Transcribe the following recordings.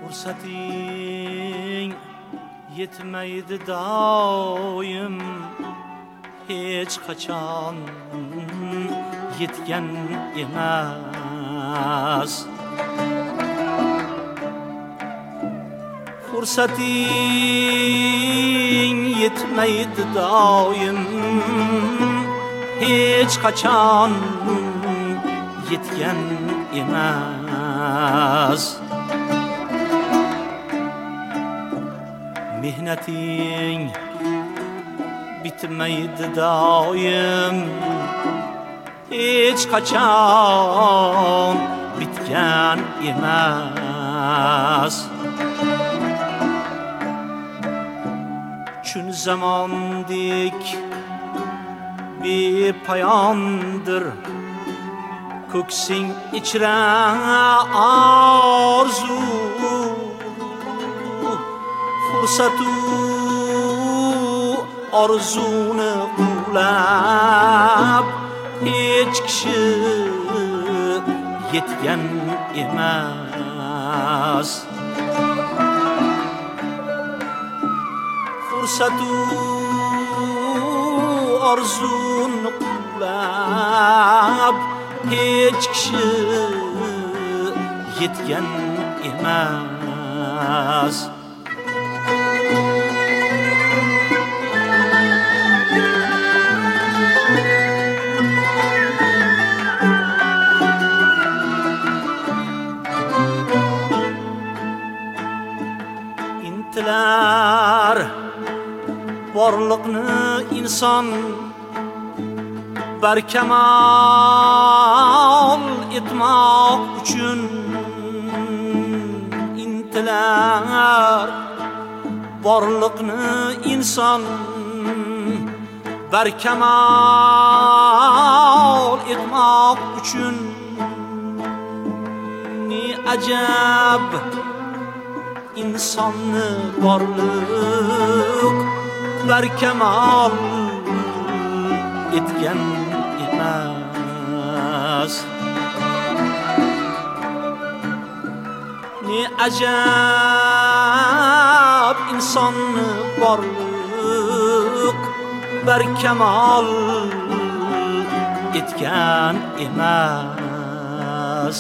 Fırsating yetmeydi doim, hech qachon yetgan emas. Fırsating yetmeydi doim, hech qachon yetgan emas. Mehnating bitmaydi doim, hech qachon bitgan emas. Chun zamondek bepoyondir, ko'ksing ichra orzu. Fursatu orzuni quvlab hech kishi yetgan emas. Fursatu orzuni quvlab hech kishi yetgan emas. Intilar borliqni inson barkamol etmoq uchun. Intilar borliqni inson barkamol etmoq uchun. Ne ajab insonni borliq barkamol etgan emas. Ne ajab insonni borliq barkamol etgan emas.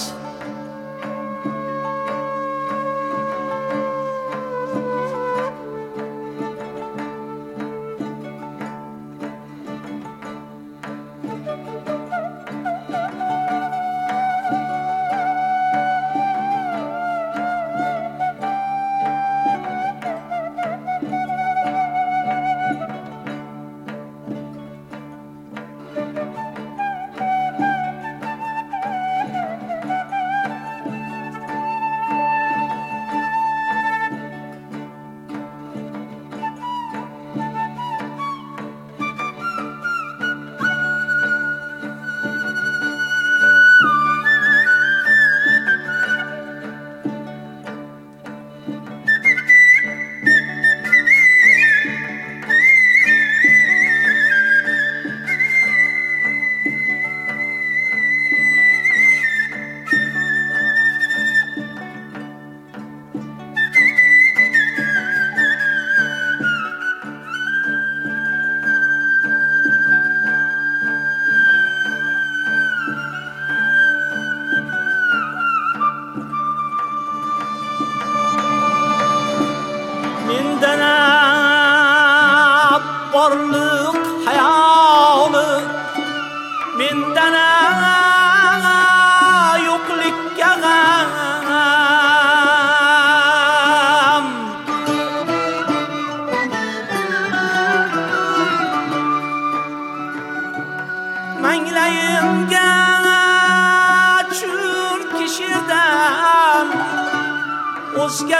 Borliq hayoli mendan yo'qlikka g'am. Manglayimga chun kishirdan o'zga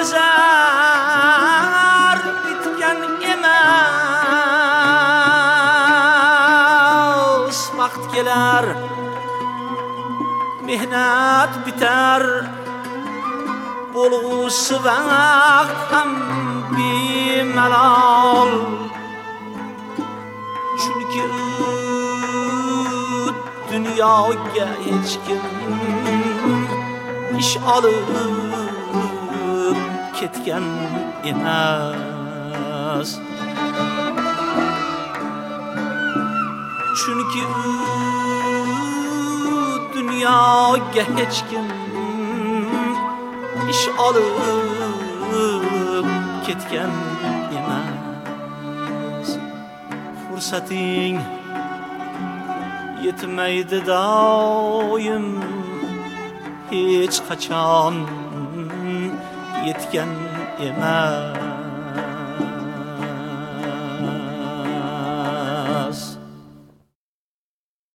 zar bitgan emas. Vaqt kelar, mehnat bitar, bo'lg'usi vaqt ham bemalol. Chunki dunyoga hech kim ish olib ketgan emas. Chunki dunyoga hech kim ish olib ketgan emas. Fursating yetmaydi doim, hech qachon yetgan emas.